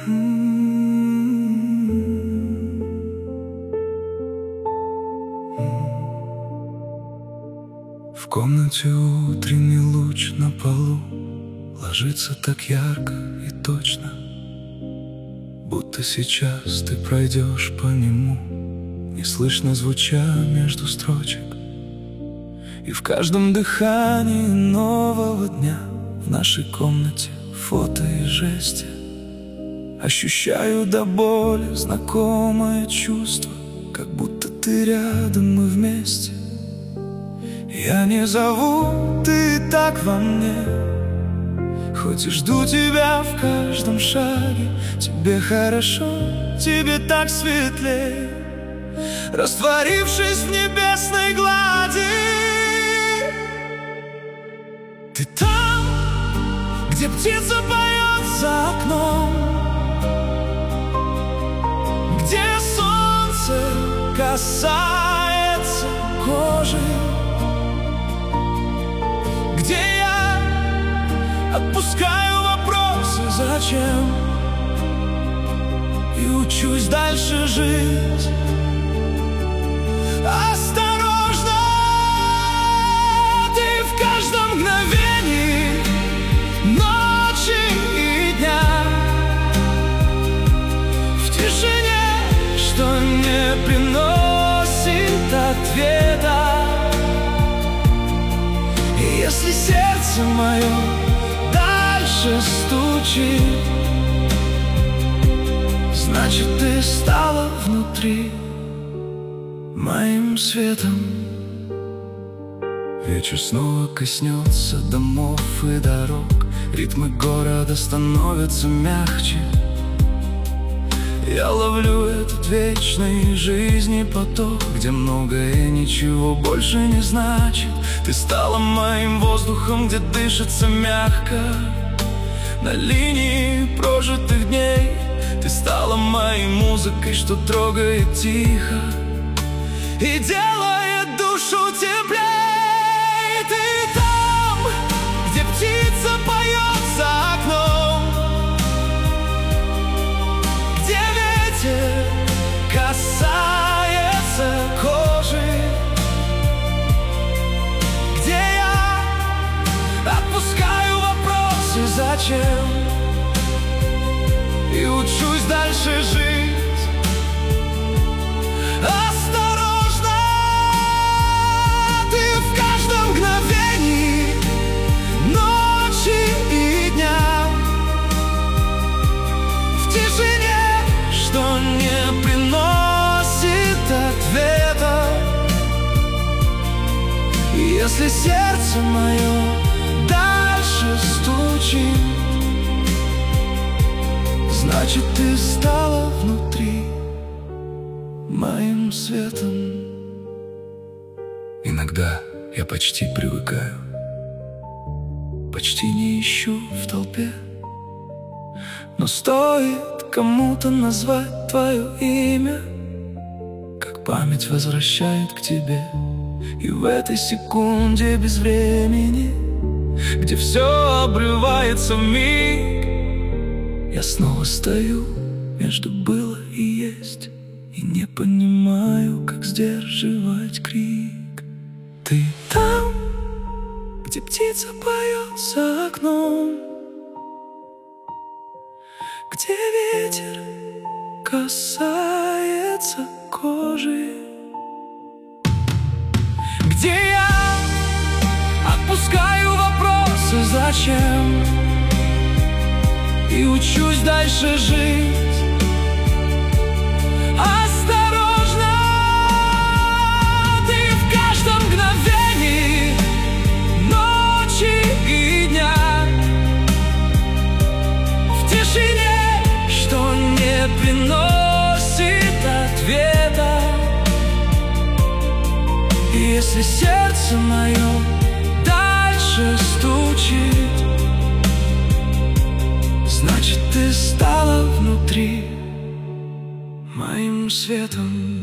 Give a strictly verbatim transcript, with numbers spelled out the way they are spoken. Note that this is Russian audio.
В комнате утренний луч на полу ложится так ярко и точно, будто сейчас ты пройдешь по нему, неслышно звуча между строчек. И в каждом дыхании нового дня в нашей комнате фото и жести ощущаю до боли знакомое чувство, как будто ты рядом, мы вместе. Я не зову, ты так во мне, хоть и жду тебя в каждом шаге. Тебе хорошо, тебе так светлее, растворившись в небесной глади. Ты там, где птица поет за окном, где солнце касается кожи, где я отпускаю вопросы «зачем?» и учусь дальше жить. Осторожно, ты в каждом мгновении ночи и дня, в тишине, что не приносит ответа. И если сердце мое дальше стучит, значит, ты стала внутри моим светом. Вечер снова коснется домов и дорог, ритмы города становятся мягче. Я ловлю этот вечный жизни поток, где многое ничего больше не значит. Ты стала моим воздухом, где дышится мягко, на линии прожитых дней. Ты стала моей музыкой, что трогает тихо и делает душу теплей. Ты там, где птица поет за окном, где ветер касается кожи, где я отпускаю вопросы «зачем?» и учусь дальше жить. Осторожно, ты в каждом мгновении ночи и дня, в тишине, что не приносит ответа. И если сердце мое дальше стучит, значит, ты стала внутри моим светом. Иногда я почти привыкаю, почти не ищу в толпе, но стоит кому-то назвать твое имя, как память возвращает к тебе. И в этой секунде без времени, где все обрывается вмиг, я снова стою между было и есть и не понимаю, как сдерживать крик. Ты там, где птица поет за окном, где ветер касается кожи, где я отпускаю вопросы «зачем?» и учусь дальше жить. Осторожно, ты в каждом мгновении ночи и дня, в тишине, что не приносит ответа. И если сердце мое дальше стучит, значит, ты стала внутри моим светом.